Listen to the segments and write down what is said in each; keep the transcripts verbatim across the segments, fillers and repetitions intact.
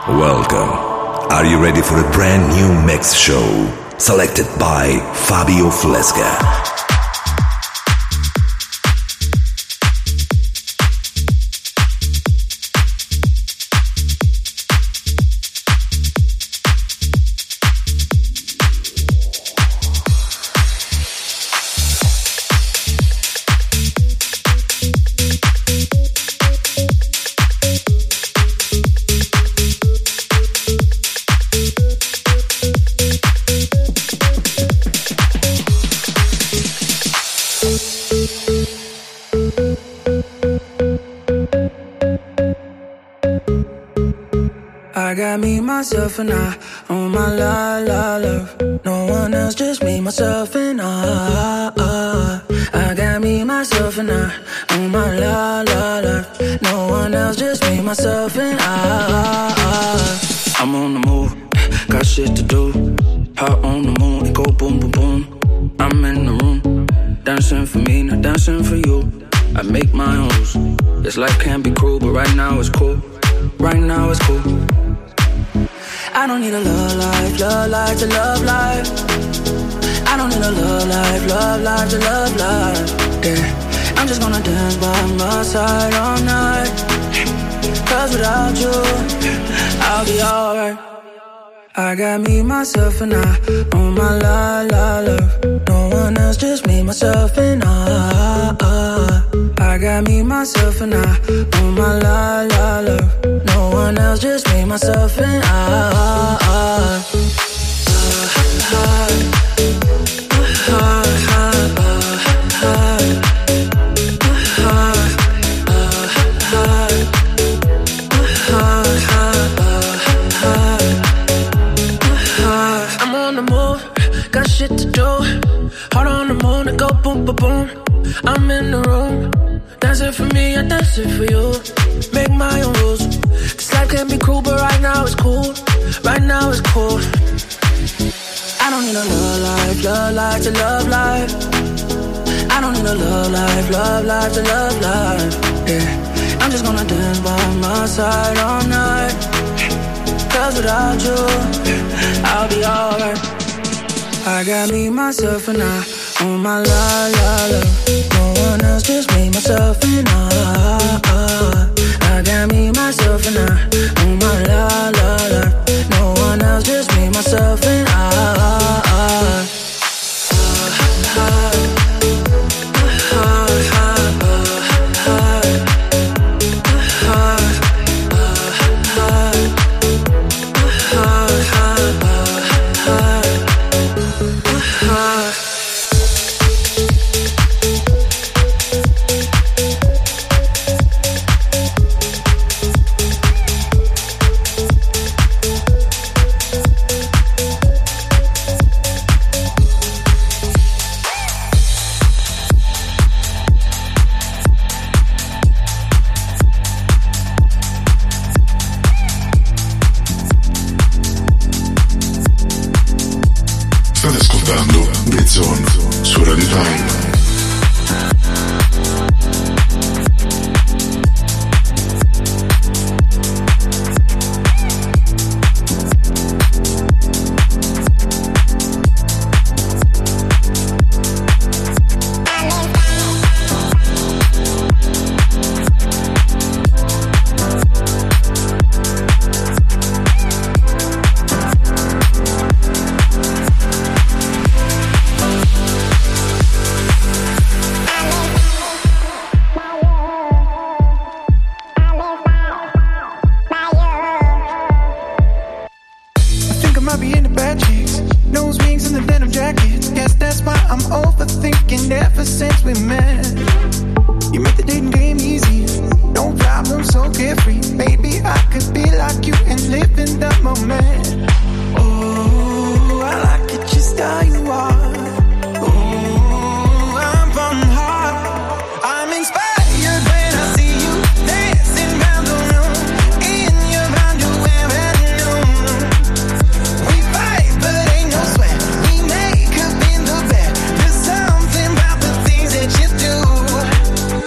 Welcome. Are you ready for a brand new mix show? Selected by Fabio Flesca. I got me, myself, and I on my la la love. No one else, just me, myself, and I. I got me, myself, and I on my la la love. No one else, just me, myself, and I. I'm on the move, got shit to do. Hot on the moon, it go boom, boom, boom. I'm in the room, dancing for me, not dancing for you. I make my own rules. This life can be cruel, but right now it's cool. Right now it's cool. I don't need a love life, love life to love life. I don't need a love life, love life to love life. Yeah, I'm just gonna dance by my side all night. Cause without you, I'll be alright. I got me, myself, and I on my la la love. No one else, just me, myself, and I. I got me, myself, and I on my la la love. No one else, just me, myself, and I. I'm on the move, got shit to do. Heart on the moon, it go boom, boom, boom. I'm in the room, dancing for me, I dance it for you. Make my own rules. This life can be cruel, but right now it's cool. Right now it's cool. I don't need a love life, love life to love life. I don't need a love life, love life to love life. Yeah, I'm just gonna dance by my side all night. Cause without you, I'll be alright. I got me, myself, and I on my la la love. No one else, just me, myself, and I. I got me, myself, and I on my la la love. No one else, just me, myself, and I.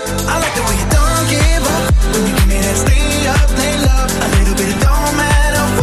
When you give me that stay up, lay love, a little bit, it don't matter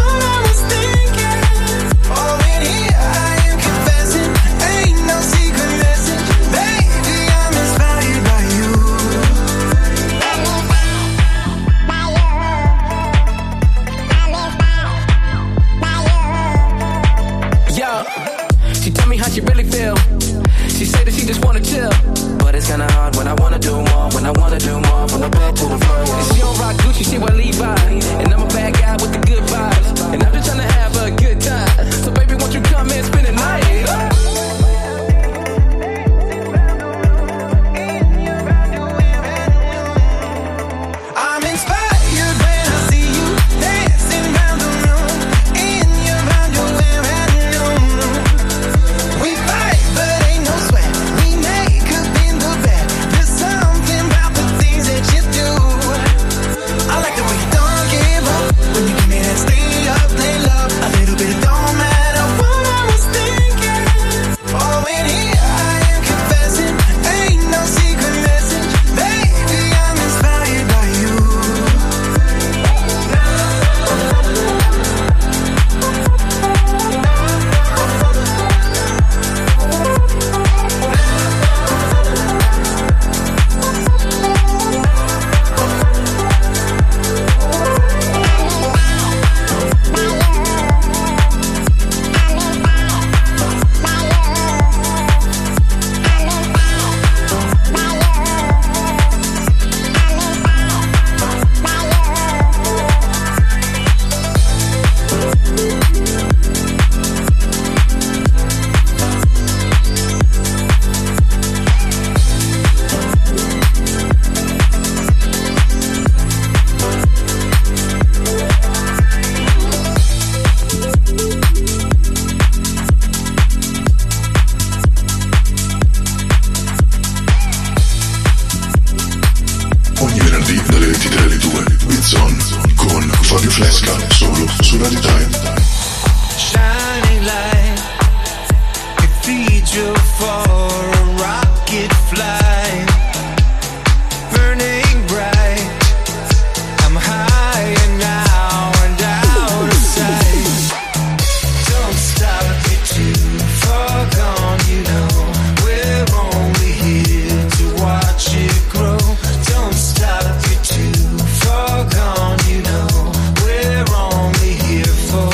Francesca, solo su Radio Time. Shining light, cathedral for a rocket flight, burning bright. I'm higher now and out of sight. Don't stop, you're too far gone, you know. We're only here to watch it grow. Don't stop, you're too far gone, you know. We're only here for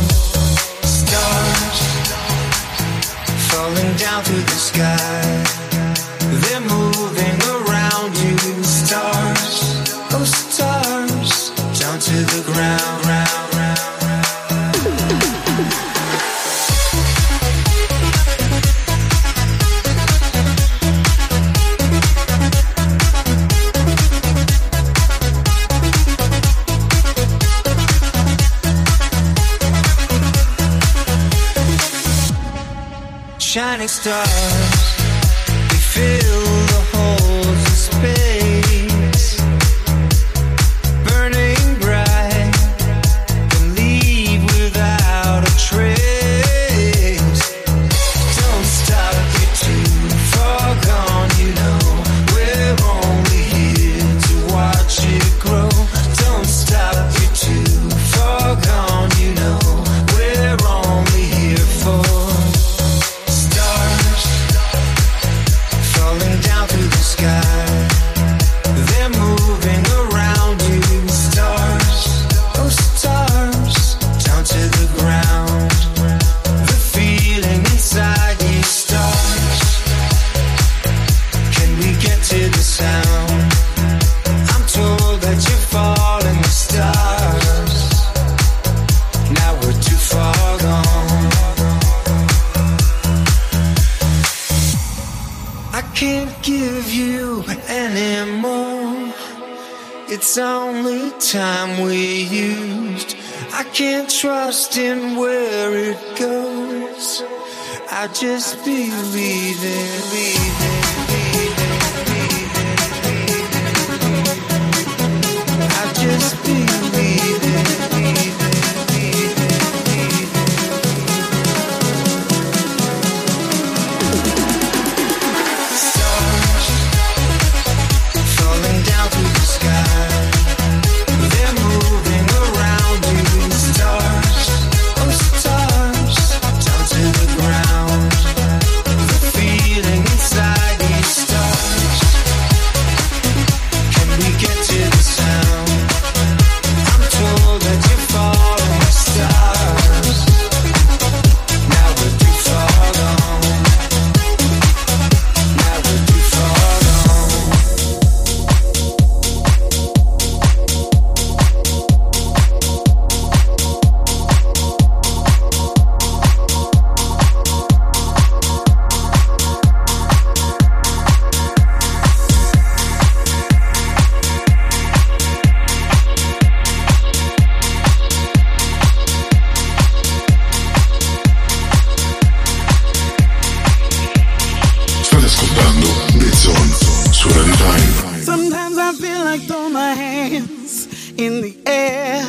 falling down through the sky. They're moving around you. Stars, oh stars, down to the ground, round, round, round. Shining stars, we fill the holes in space, burning bright, and leave without a trace. Don't stop, you're too far gone, you know. We're only here to watch it grow. Don't stop, you're too far gone, you know. We're only here for down through the sky. They're moving around you. Stars, oh stars, down to the ground. The feeling inside you. Stars, can we get to the sound? I'm told that you're falling, stars. Now we're too far gone. I can't give you any more. It's only time we used. I can't trust in where it goes. I just believe it, believe it, believe it, believe it, believe it. I just believe it, believe it, believe it, believe it. Down through the sky, they're moving around you. Stars, oh stars, down to the ground. The feeling inside you. Stars, can we get to the sound? I'm told that you're falling, stars. Now we're too far gone. Now we're too far gone. State ascoltando The Zone su Radio Time. Sometimes I feel like throw my hands in the air.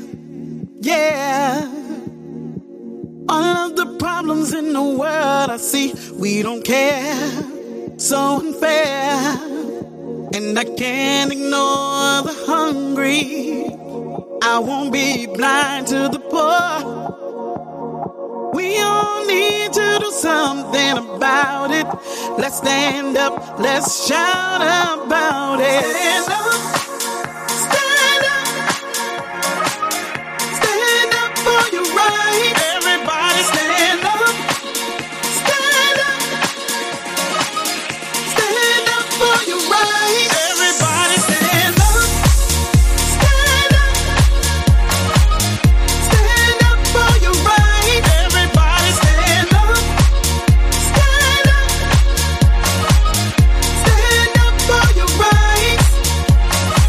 Yeah. All of the problems in the world I see, we don't care. So unfair. And I can't ignore the hungry. I won't be blind to the poor. We all need to do something about it. Let's stand up, let's shout about it. Stand up, stand up, stand up for your right. Everybody stand up, stand up, stand up for your right. Everybody stand up, stand up, stand up for your right. Everybody stand up, stand up, stand up for your rights.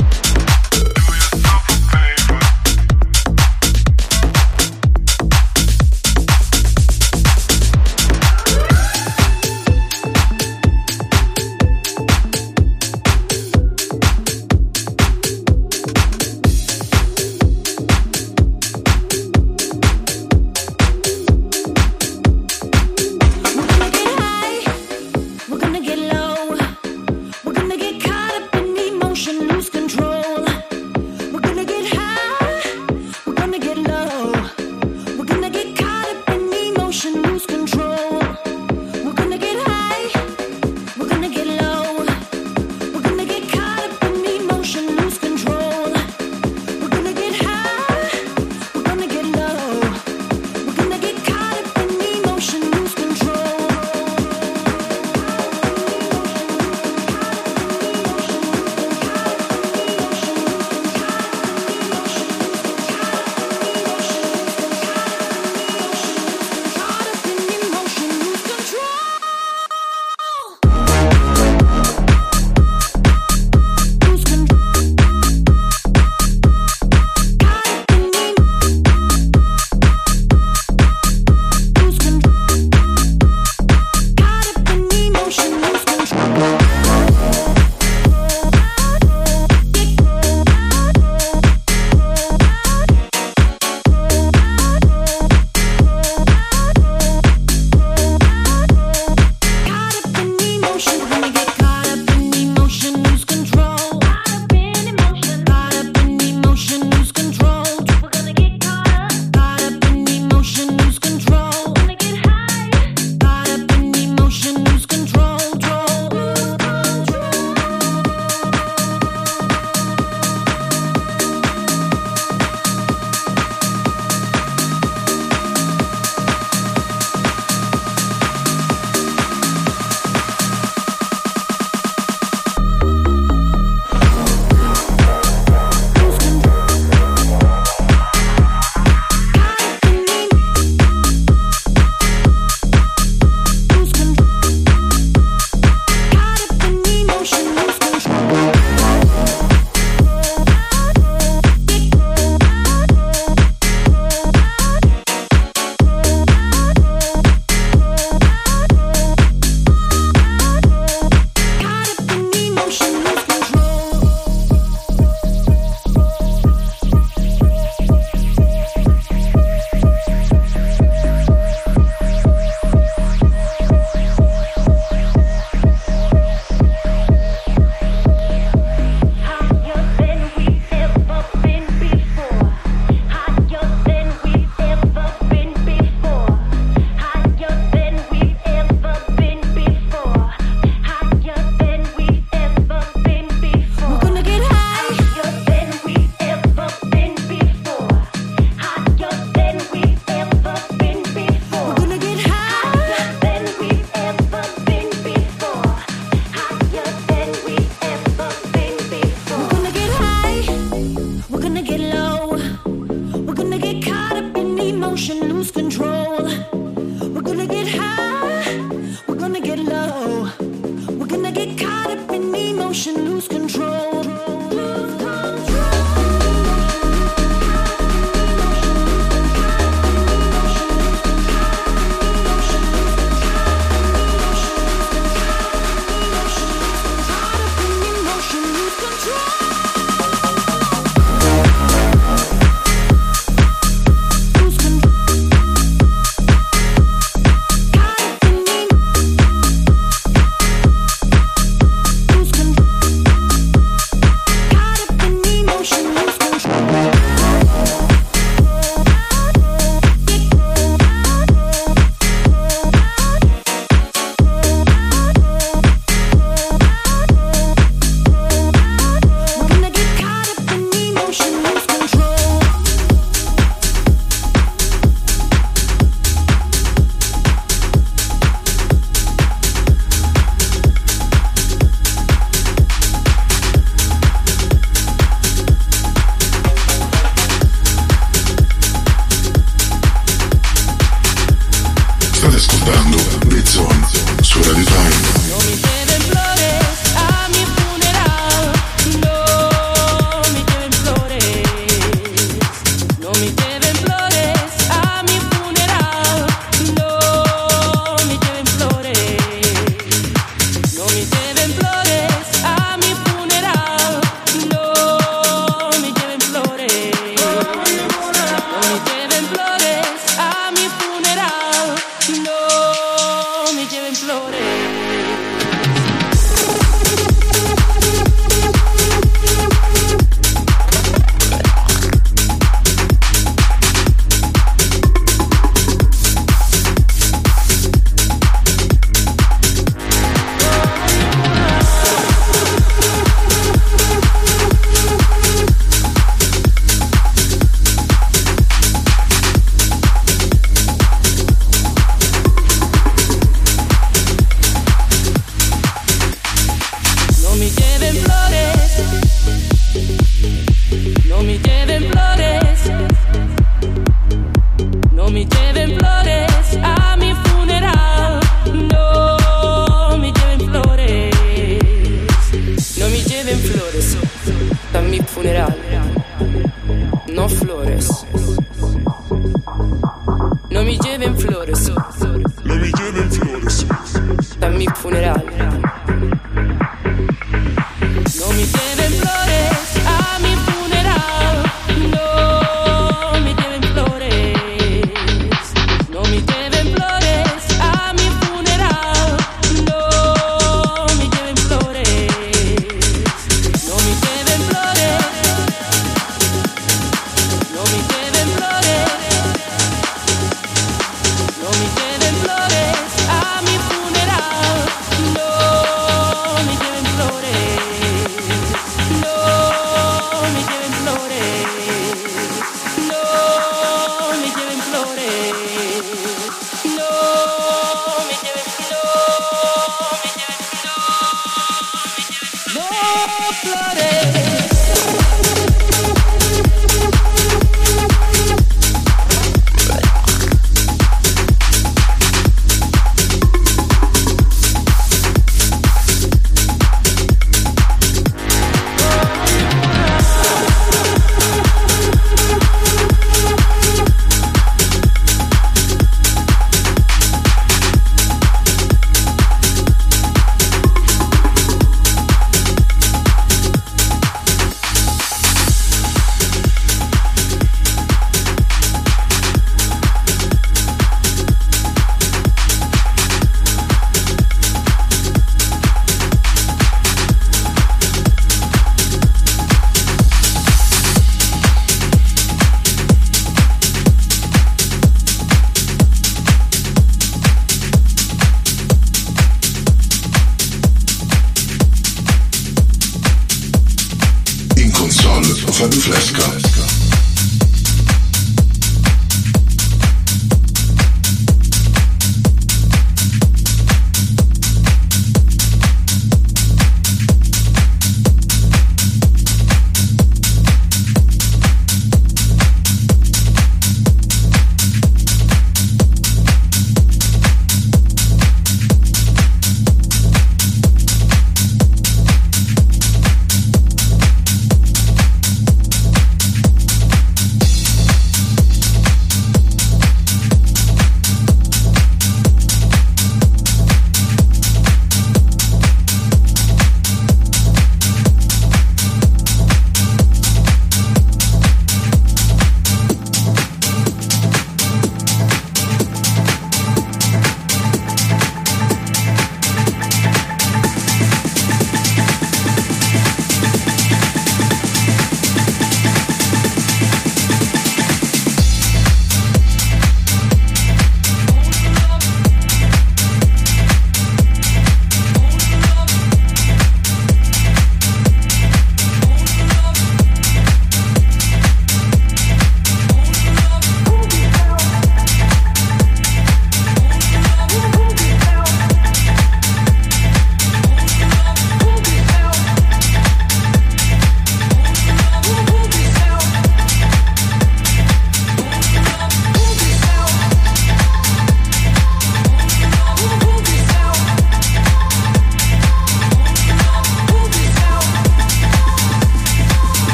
emotion lose control. We're gonna get high, we're gonna get low. We're gonna get caught up in emotion, lose control. Lose control. No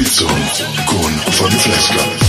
Rizzon con Fabio Fresca.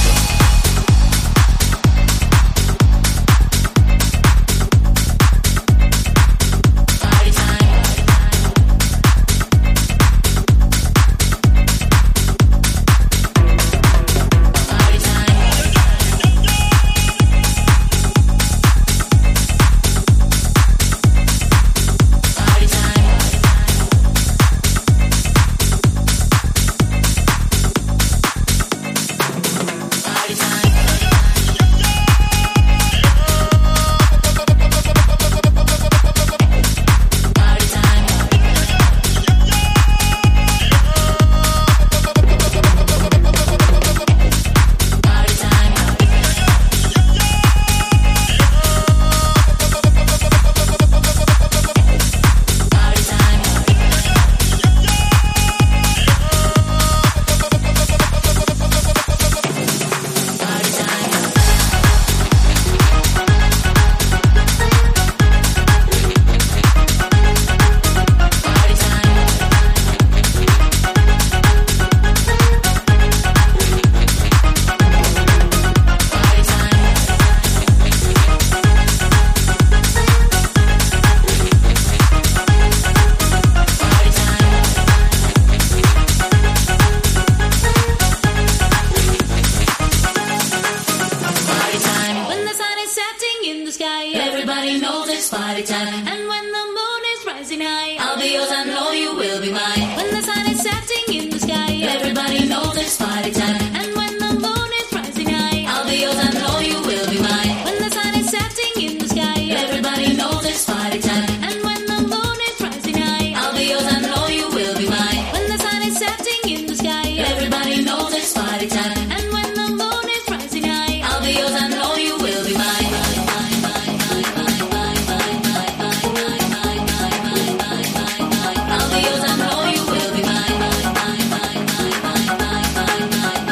I'll be yours, I know you will be mine.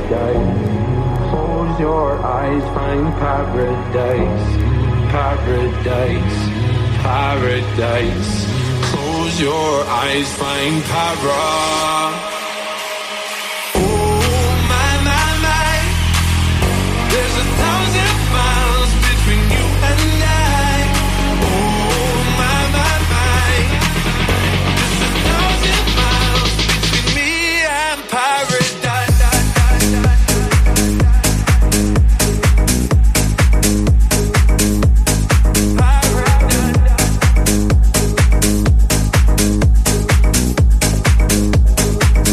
paradise. Close your eyes, find paradise. Paradise, paradise. Close your eyes, find paradise. There's a thousand miles between you and I. Oh, my, my, my. There's a thousand miles between me and paradise. Paradise.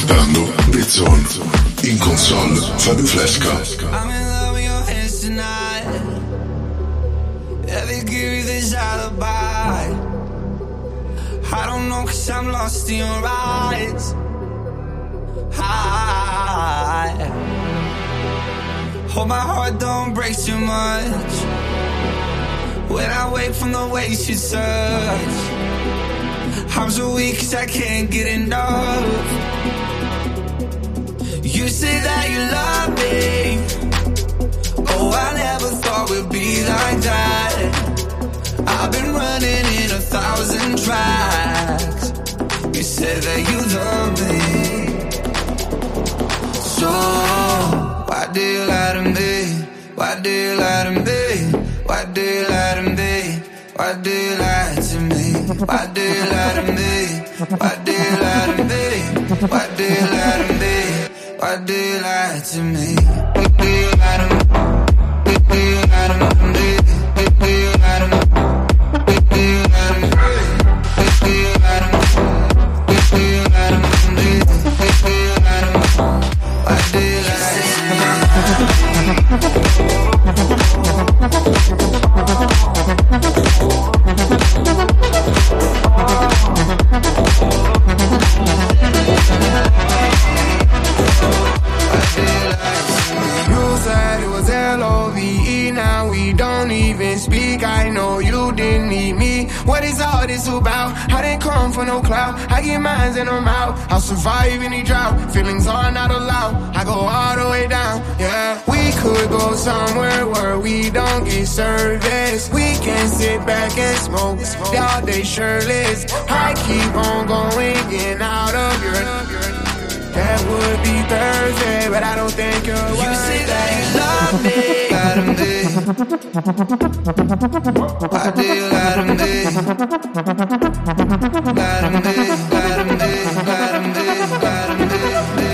ascoltando Bezzon. In console Fabio Fresca. I'm in love with your hands tonight. Yeah, they give you this alibi. I don't know, cause I'm lost in your eyes. I hope my heart don't break too much when I wake from the way you touch. I'm so weak cause I can't get enough. You say that you love me. Oh, I never thought we'd be like that. I've been running in a thousand tracks. You said that you love me. So, why do you lie to me? Why do you lie to me? Why do you lie to me? Why do you lie to me? Why do you lie to me? Why do you lie to me? Why do you lie to me? Why do you lie to me? Why do you lie to me? Why do you lie to me? Why do you lie to me? Why do you lie to me? Why do you lie to me? Why do you lie to me? Why do you lie to me? Why do you lie to me? You said it was L O V E, now we don't even speak. I know you didn't need me. What is all this about? I didn't come for no clout. I get mines and I'm out. I'll survive any drought. Feelings are not allowed. I go all the way down, yeah. We could go somewhere where we don't get service. We can sit back and smoke all day shirtless. I keep on going, getting out of your. That would be Thursday, but I don't think you're worth it. You say that you love me. Lie to me. Why do you lie to me? Lie to me, lie to me, lie to me, lie to me.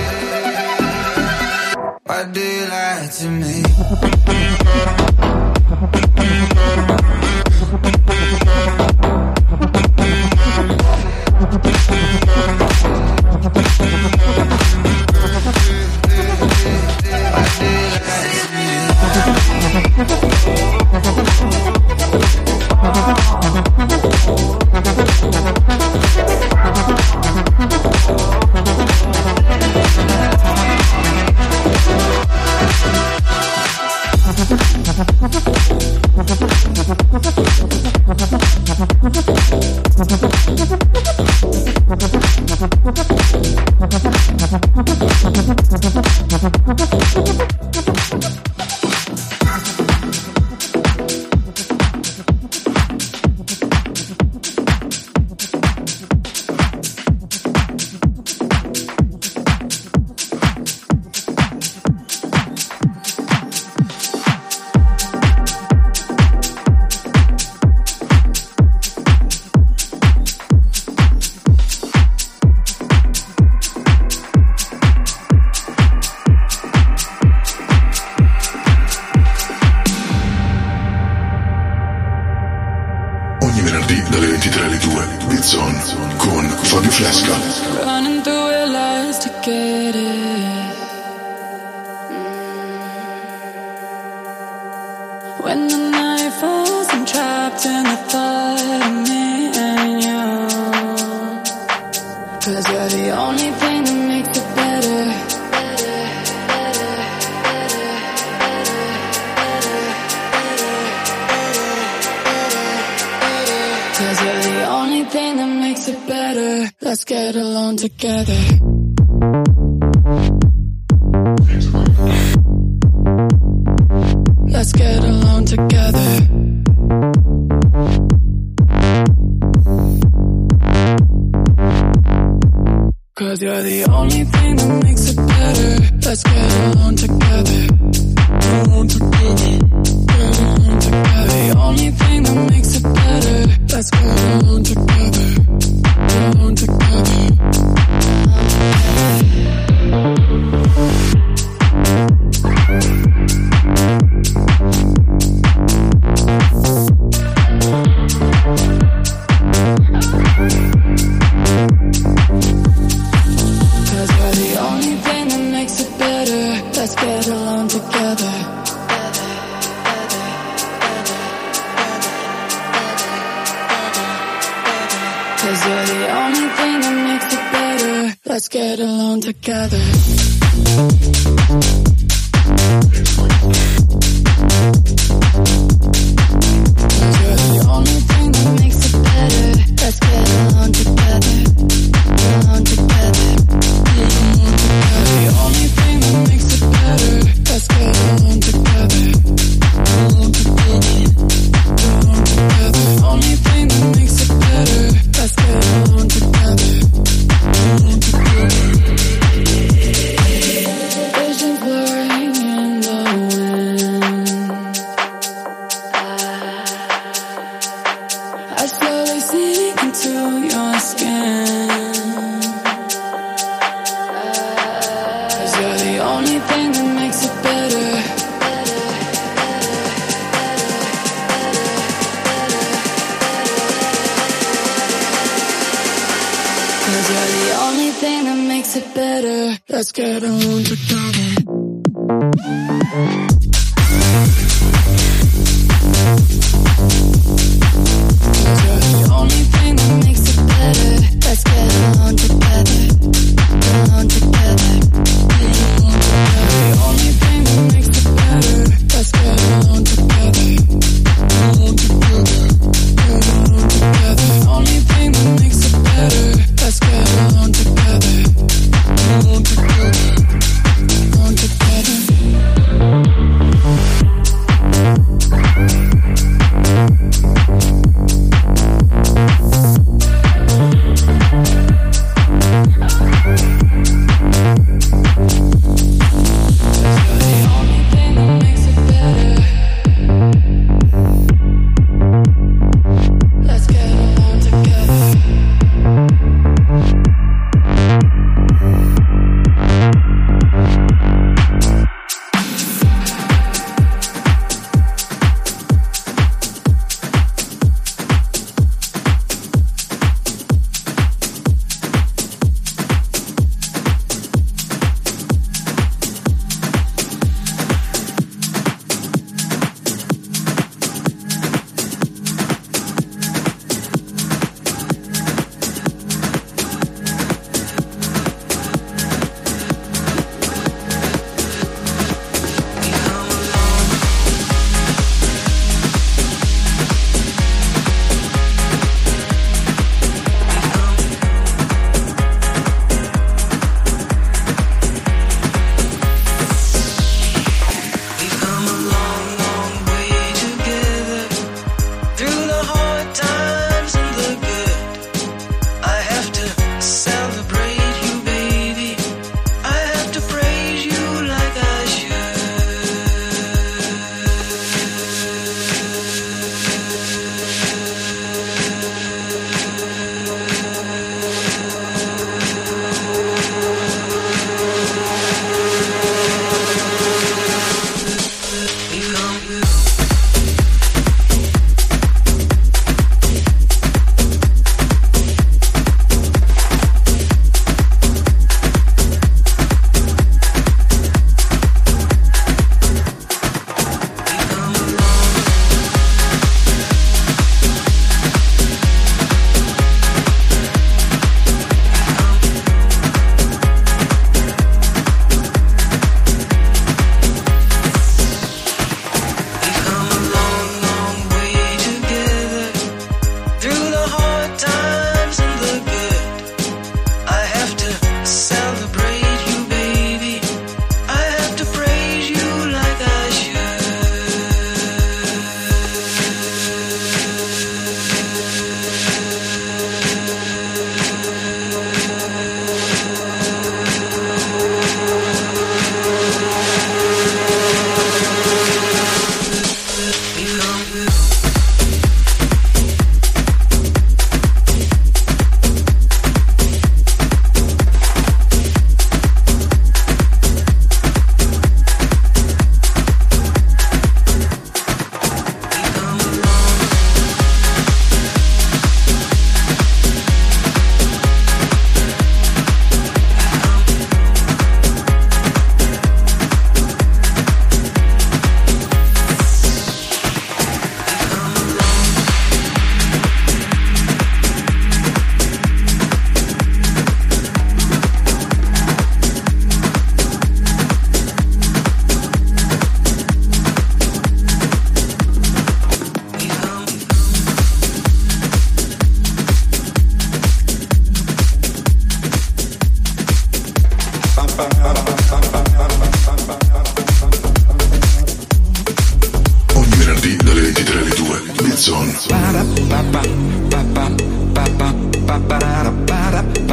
Why do you lie to me? Running through our lives to get it. When the night falls, I'm trapped in the thought of me and you. Cause you're the only thing that makes it better. Cause you're the only thing that makes it better. Let's get along together. Let's get along together. Cause you're the only thing that makes it better. Let's get along together. Get along together. Get along together. The only thing that makes it better. Let's get along together. Get along together. Cause you're the 'Cause you're the only thing that makes it better. Let's get along together. You're the only thing that makes it better. Let's get along together. Along together. You're the only thing that makes it better. Let's get along together. Along together. Along together. The only thing that makes it better. Let's get along together. Along together. Vision blurring in the wind. I slowly sink into your skin. 'Cause you're the only thing that makes it better. Cause you're the only thing that makes it better. Let's get along together. Cause you're the only thing that makes it better. Let's get along together. Along together. The only thing that makes it better. Let's get along together. Along together. Along together. The only thing that makes it better. Let's get along together. Along together. Along together.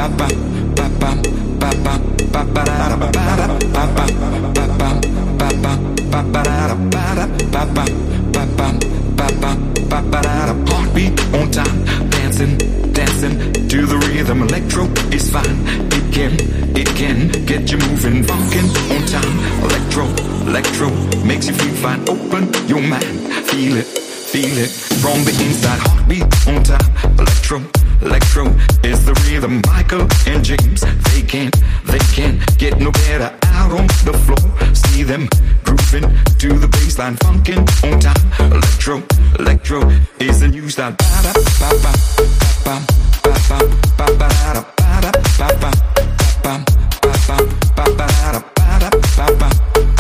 Heartbeat on time, dancing, dancing to the rhythm. Electro is fine, it can, it can get you moving. Funkin' on time, electro, electro makes you feel fine. Open your mind, feel it, feel it from the inside. Heartbeat on time, electro, electro is the rhythm. Michael and James, they can't, they can't get no better. Out on the floor, see them grooving to the baseline. Funkin' on time, electro, electro is the new style. Ba ba ba ba ba ba ba ba ba ba ba ba ba ba ba ba ba.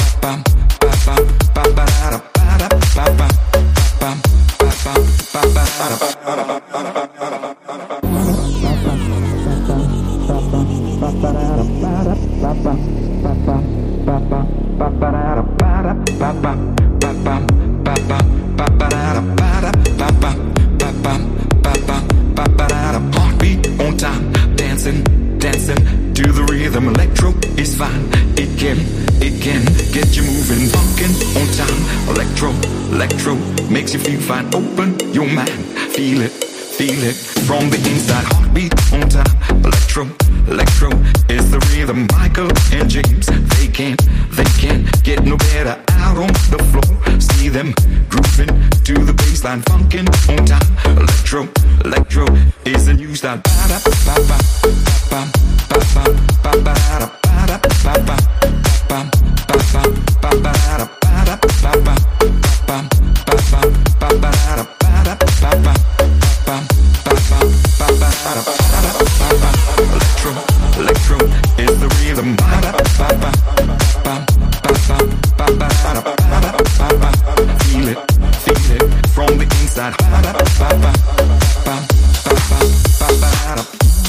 Heartbeat on time, dancing, dancing to the rhythm. Electro is fine, it can, it can get you moving. Funkin' on time, electro, electro makes you feel fine. Open your mind, feel it, feel it from the inside. Heartbeat on time, electro, electro is the rhythm. Michael and James, they can't, they can't get no better. Out on the floor, see them grooving to the baseline. Funkin' on time, electro, electro is the new style. Ba da ba ba ba ba ba ba ba da ba da ba ba ba ba ba ba ba da ba da ba ba ba ba ba ba ba da ba da ba ba ba ba ba ba ba. Electro, electro is the rhythm. Ba da ba ba ba ba ba ba ba da ba ba. Feel it, feel it from the inside. Ba da ba ba ba ba ba ba ba.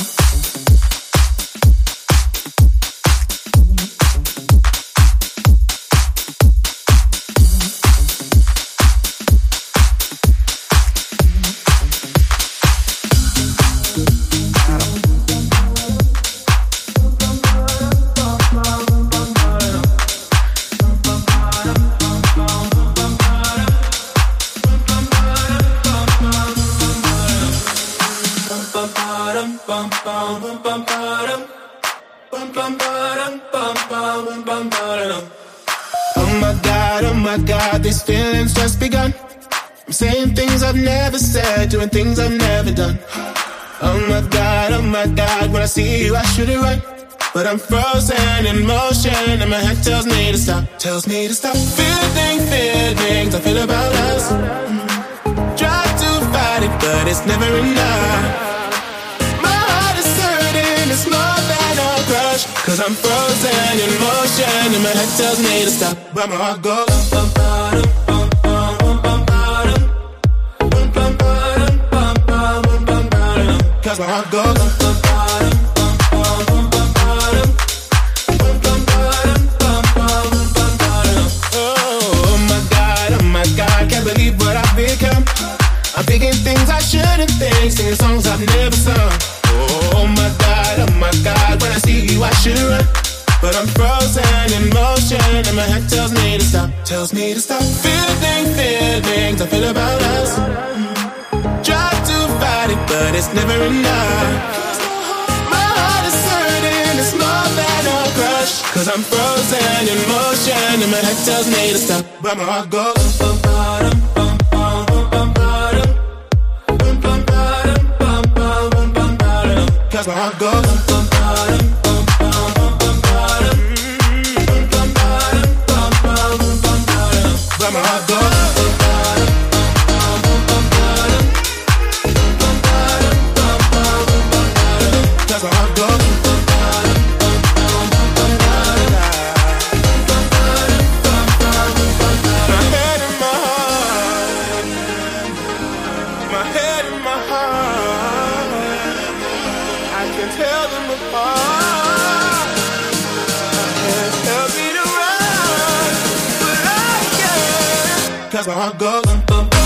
Oh my God, oh my God, these feelings just begun. I'm saying things I've never said, doing things I've never done. Oh my God, oh my God, when I see you I should have run, but I'm frozen in motion and my head tells me to stop, tells me to stop. Feeling, feelings I feel about us. Try to fight it, but it's never enough. It's more than a crush, cause I'm frozen in motion and my head tells me to stop, but my heart goes bum, bum, bum, bum, bum, bum, bum, bum, bum, bum, bum, cause my heart goes bum, bum, bum, bum, bum, bum, oh my God, oh my God, can't believe what I've become. I'm thinking things I shouldn't think, singing songs I've never sung. Oh my God, oh my God, when I see you I should run, but I'm frozen in motion and my head tells me to stop, tells me to stop. Feeling, feelings I feel about us. Try to fight it, but it's never enough. My heart is hurting, it's more than a crush, cause I'm frozen in motion and my head tells me to stop, but my heart goes bum, bum, bum, bum, bum, bum, bum. Cause my heart goes bum, bum, bum, bum, bum, bum, bum, bum, bum, bum, bum, but my heart goes bum, bum, bum, bum, bum, bum, bum, cause my heart goes bum, bum, bum, bum, bum, bum, my head and my heart, my head and my heart, I can tell them apart. I can't help me to run, but I can, cause my heart goes bum, bum, bum.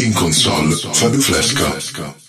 In console Fabio Fresca.